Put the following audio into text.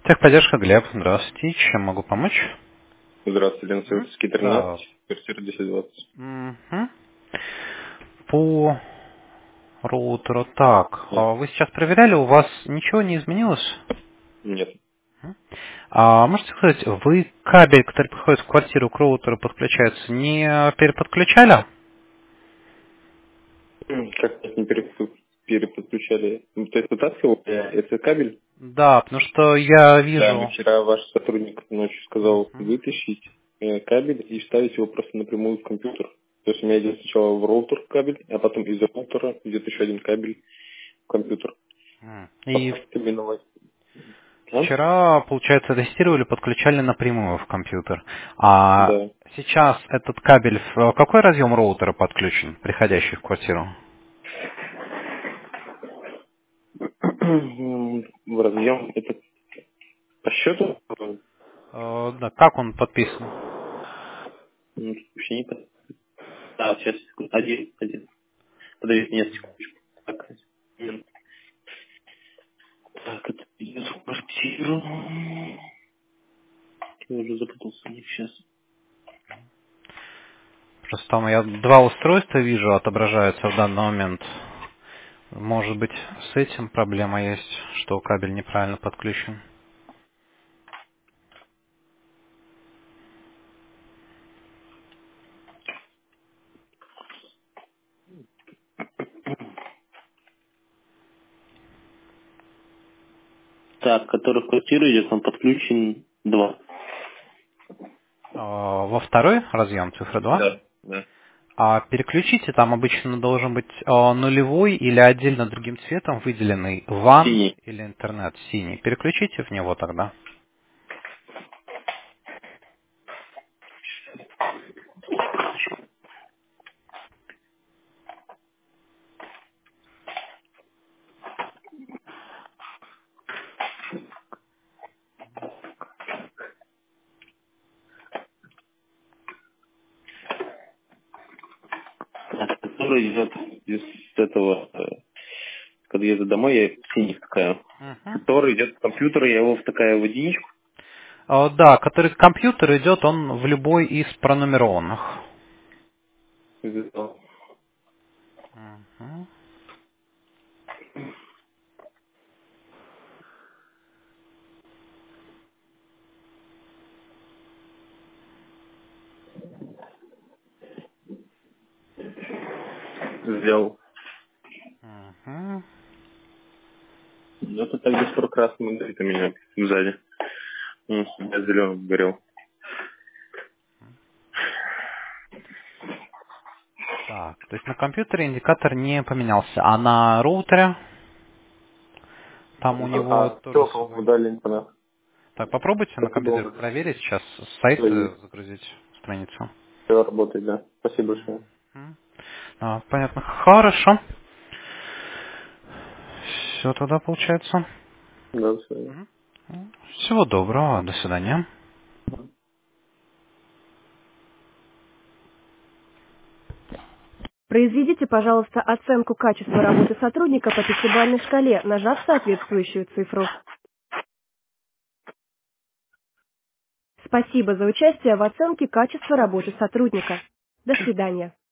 Техподдержка, Глеб. Здравствуйте. Чем могу помочь? Здравствуйте, Ленцевский 13, Да. квартира 1020. Мгм. По роутеру так. Нет. Вы сейчас проверяли, у вас ничего не изменилось? Нет. Можете сказать, вы кабель, который приходит в квартиру к роутеру, подключается, не переподключали? Как нас не переподключали? То есть вытаскивал этот кабель? Да, потому что я Да, мне вижу... вчера ваш сотрудник ночью сказал Мгм. вытащить кабель и вставить его просто напрямую в компьютер. То есть у меня идет сначала в роутер кабель, а потом из роутера идет еще один кабель в компьютер. И Поставить именно. А? вчера, получается, тестировали, подключали напрямую в компьютер. А Да. сейчас этот кабель в какой разъем роутера подключен, приходящий в квартиру? В разъем это по счету? Да, как он подписан? Вообще не понятно. Да, сейчас, секунду. Один. Подождите, нет, секундочку. Так, это идет в квартиру. Я уже запутался в них сейчас. Просто там я два устройства вижу, отображаются в данный момент. Может быть, с этим проблема есть, что кабель неправильно подключен. Так, который в квартиру идет, он подключен 2. Во второй разъем, цифра 2. Да, да. А переключите, там обычно должен быть нулевой или отдельно другим цветом выделенный WAN Синий. или интернет синий. Переключите в него тогда. Так, который идет из этого, когда еду домой, я синий втыкаю. Мгм. Который идет с компьютера, я его втыкаю в единичку. Да, который к компьютеру идет, он в любой из пронумерованных. Взял. Мгм. Взял. Мгм. Это так до 40 раз смотрит у меня сзади. Я зеленым горел. Так, то есть на компьютере индикатор не поменялся, а на роутере там у него тоже Все, по-моему, свой. дали информацию. Так, попробуйте на Спасибо компьютере вам. проверить сейчас сайт, загрузить страницу. Все работает, да. Спасибо большое. Мгм. Понятно. Хорошо. Все тогда получается. Да, до свидания. Мгм. Всего доброго. До свидания. Произведите, пожалуйста, оценку качества работы сотрудника по пятибалльной шкале, нажав соответствующую цифру. Спасибо за участие в оценке качества работы сотрудника. До свидания.